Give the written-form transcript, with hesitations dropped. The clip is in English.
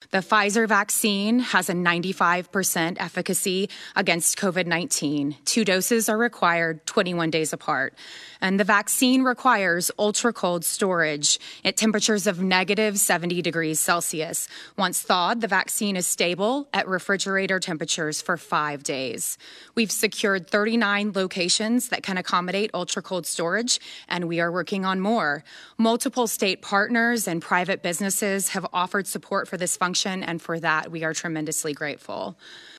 The Pfizer vaccine has a 95% efficacy against COVID-19. 2 doses are required 21 days apart. And the vaccine requires ultra-cold storage at temperatures of negative 70 degrees Celsius. Once thawed, the vaccine is stable at refrigerator temperatures for 5 days. We've secured 39 locations that can accommodate ultra-cold storage, and we are working on more. Multiple state partners and private businesses have offered support for this function, and for that, we are tremendously grateful.